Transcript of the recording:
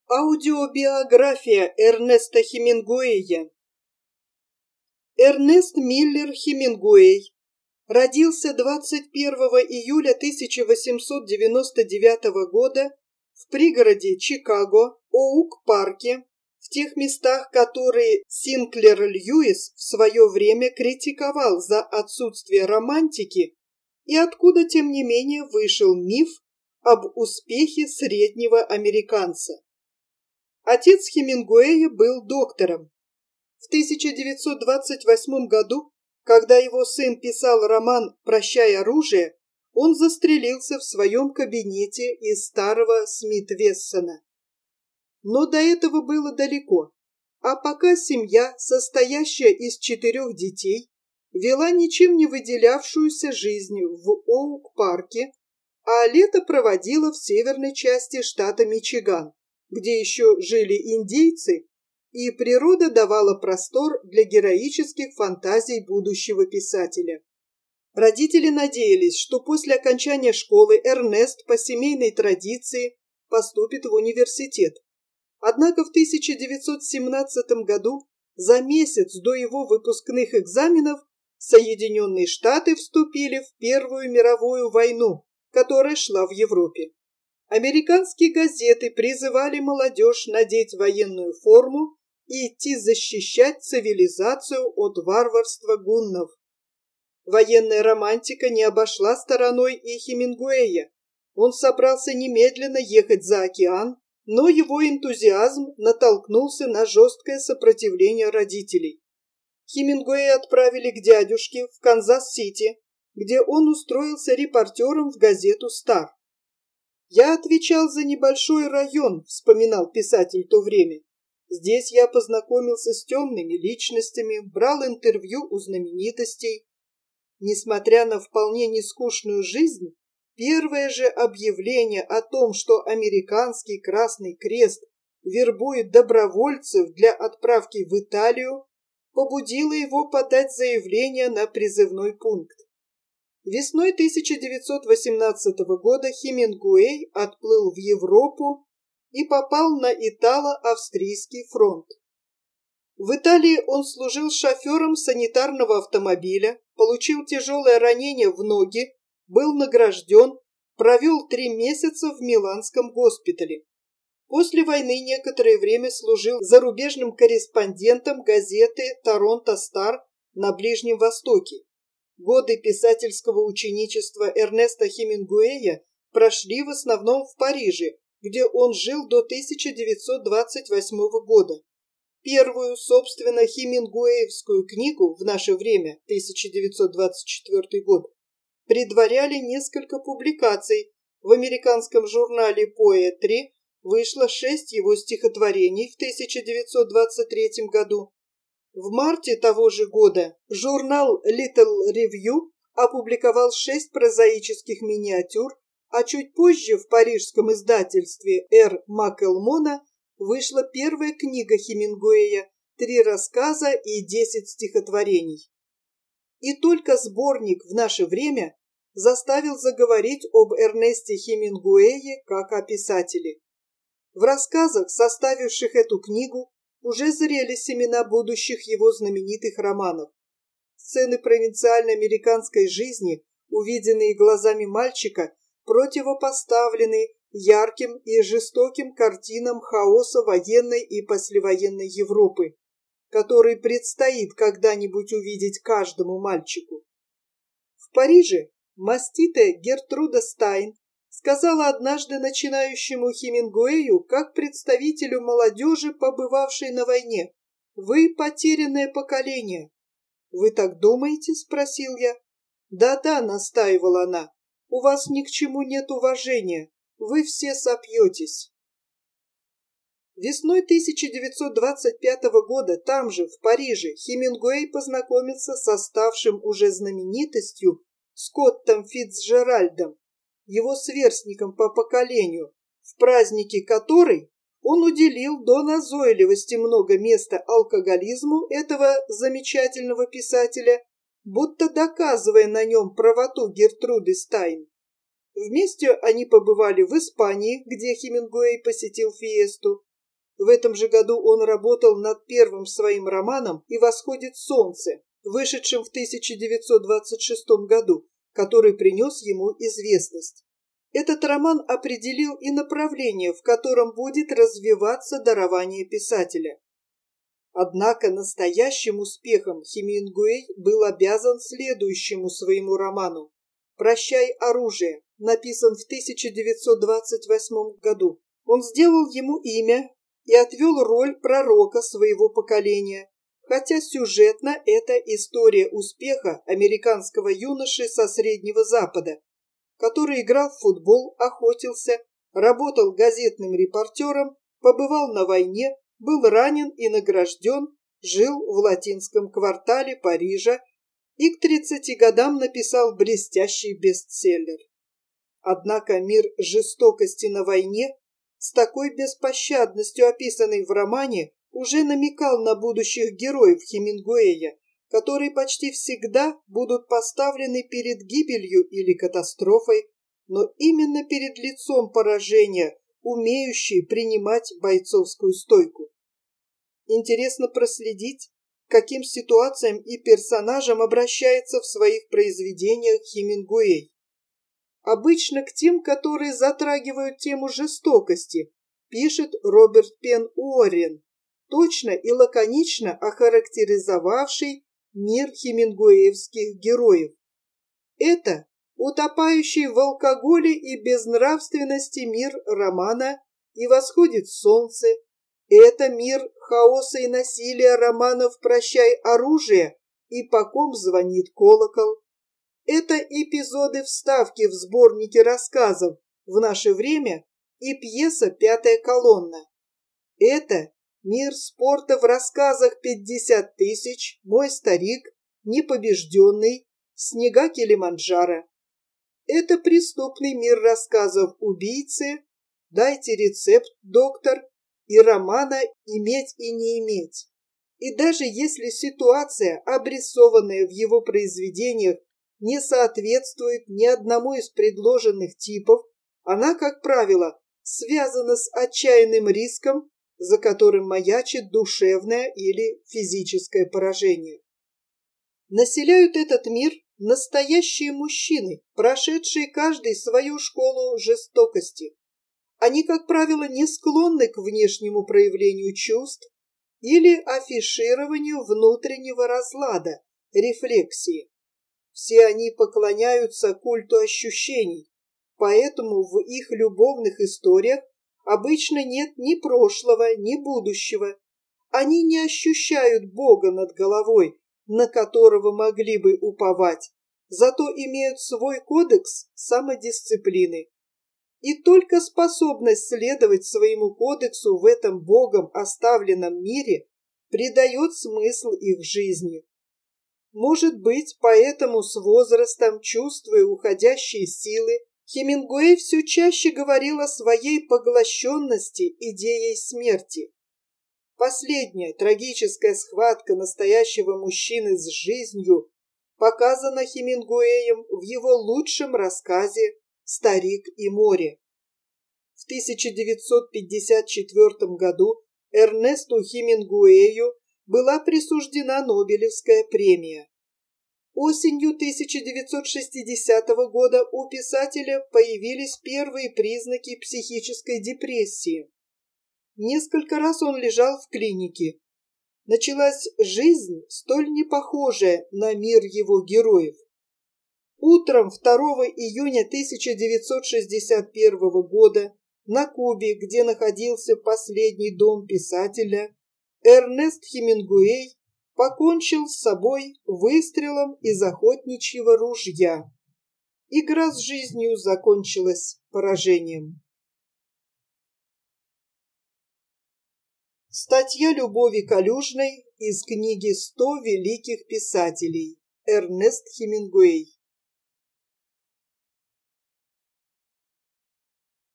Аудиобиография Эрнеста Хемингуэя. Эрнест Миллер Хемингуэй родился 21 июля 1899 года в пригороде Чикаго, Оук-парке, в тех местах, которые Синклер Льюис в свое время критиковал за отсутствие романтики, и откуда, тем не менее, вышел миф об успехе среднего американца. Отец Хемингуэя был доктором. В 1928 году, когда его сын писал роман «Прощай, оружие», он застрелился в своем кабинете из старого Смит-Вессона. Но до этого было далеко, а пока семья, состоящая из 4 детей, вела ничем не выделявшуюся жизнь в Оук-парке, а лето проводила в северной части штата Мичиган, где еще жили индейцы, и природа давала простор для героических фантазий будущего писателя. Родители надеялись, что после окончания школы Эрнест по семейной традиции поступит в университет. Однако в 1917 году, за месяц до его выпускных экзаменов, Соединенные Штаты вступили в Первую мировую войну, которая шла в Европе. Американские газеты призывали молодежь надеть военную форму и идти защищать цивилизацию от варварства гуннов. Военная романтика не обошла стороной и Хемингуэя. Он собрался немедленно ехать за океан, но его энтузиазм натолкнулся на жесткое сопротивление родителей. Хемингуэя отправили к дядюшке в Канзас-Сити, где он устроился репортером в газету «Стар». «Я отвечал за небольшой район», — вспоминал писатель в то время. «Здесь я познакомился с темными личностями, брал интервью у знаменитостей. Несмотря на вполне нескучную жизнь, первое же объявление о том, что американский Красный Крест вербует добровольцев для отправки в Италию, побудило его подать заявление на призывной пункт. Весной 1918 года Хемингуэй отплыл в Европу и попал на Итало-Австрийский фронт. В Италии он служил шофером санитарного автомобиля, получил тяжелое ранение в ноги, был награжден, провел 3 месяца в миланском госпитале. После войны некоторое время служил зарубежным корреспондентом газеты «Торонто Стар» на Ближнем Востоке. Годы писательского ученичества Эрнеста Хемингуэя прошли в основном в Париже, где он жил до 1928 года. Первую, собственно, хемингуэевскую книгу в наше время, 1924 год, предваряли несколько публикаций. В американском журнале Poetry вышло 6 его стихотворений в 1923 году. В марте того же года журнал Little Review опубликовал 6 прозаических миниатюр, а чуть позже в парижском издательстве Р. Маккелмона вышла первая книга Хемингуэя «3 рассказа и 10 стихотворений». И только сборник «В наше время» заставил заговорить об Эрнесте Хемингуэе как о писателе. В рассказах, составивших эту книгу, уже зрели семена будущих его знаменитых романов. Сцены провинциальной американской жизни, увиденные глазами мальчика, противопоставлены ярким и жестоким картинам хаоса военной и послевоенной Европы, который предстоит когда-нибудь увидеть каждому мальчику. В Париже маститая Гертруда Стайн сказала однажды начинающему Хемингуэю, как представителю молодежи, побывавшей на войне: «Вы потерянное поколение». «Вы так думаете?» — спросил я. «Да-да», — настаивала она, — «у вас ни к чему нет уважения, вы все сопьетесь». Весной 1925 года там же, в Париже, Хемингуэй познакомился со ставшим уже знаменитостью Скоттом Фицджеральдом, его сверстником по поколению, в празднике которой он уделил до назойливости много места алкоголизму этого замечательного писателя, будто доказывая на нем правоту Гертруды Стайн. Вместе они побывали в Испании, где Хемингуэй посетил фиесту, В этом же году он работал над первым своим романом «И восходит солнце», вышедшим в 1926 году, который принес ему известность. Этот роман определил и направление, в котором будет развиваться дарование писателя. Однако настоящим успехом Хемингуэй был обязан следующему своему роману «Прощай, оружие», написан в 1928 году. Он сделал ему имя и отвел роль пророка своего поколения, хотя сюжетно это история успеха американского юноши со Среднего Запада, который играл в футбол, охотился, работал газетным репортером, побывал на войне, был ранен и награжден, жил в латинском квартале Парижа и к 30 годам написал блестящий бестселлер. Однако мир жестокости на войне, с такой беспощадностью описанный в романе, уже намекал на будущих героев Хемингуэя, которые почти всегда будут поставлены перед гибелью или катастрофой, но именно перед лицом поражения, умеющие принимать бойцовскую стойку. Интересно проследить, к каким ситуациям и персонажам обращается в своих произведениях Хемингуэй. Обычно к тем, которые затрагивают тему жестокости, пишет Роберт Пен Уоррен, точно и лаконично охарактеризовавший мир хемингуэевских героев. Это утопающий в алкоголе и безнравственности мир романа «И восходит солнце», это мир хаоса и насилия романов «Прощай, оружие» и «По ком звонит колокол». Это эпизоды вставки в сборнике рассказов «В наше время» и пьеса «Пятая колонна». Это мир спорта в рассказах «50 тысяч», «Мой старик», «Непобежденный», «Снега Килиманджаро». Это преступный мир рассказов «Убийцы», «Дайте рецепт, доктор» и романа «Иметь и не иметь». И даже если ситуация, обрисованная в его произведениях, не соответствует ни одному из предложенных типов, она, как правило, связана с отчаянным риском, за которым маячит душевное или физическое поражение. Населяют этот мир настоящие мужчины, прошедшие каждый свою школу жестокости. Они, как правило, не склонны к внешнему проявлению чувств или афишированию внутреннего разлада, рефлексии. Все они поклоняются культу ощущений, поэтому в их любовных историях обычно нет ни прошлого, ни будущего. Они не ощущают Бога над головой, на которого могли бы уповать, зато имеют свой кодекс самодисциплины. И только способность следовать своему кодексу в этом Богом оставленном мире придает смысл их жизни. Может быть, поэтому с возрастом, чувствуя уходящие силы, Хемингуэй все чаще говорил о своей поглощенности идеей смерти. Последняя трагическая схватка настоящего мужчины с жизнью показана Хемингуэем в его лучшем рассказе «Старик и море». В 1954 году Эрнесту Хемингуэю была присуждена Нобелевская премия. Осенью 1960 года у писателя появились первые признаки психической депрессии. Несколько раз он лежал в клинике. Началась жизнь, столь непохожая на мир его героев. Утром 2 июня 1961 года на Кубе, где находился последний дом писателя, Эрнест Хемингуэй покончил с собой выстрелом из охотничьего ружья. Игра с жизнью закончилась поражением. Статья Любови Калюжной из книги «100 великих писателей». Эрнест Хемингуэй.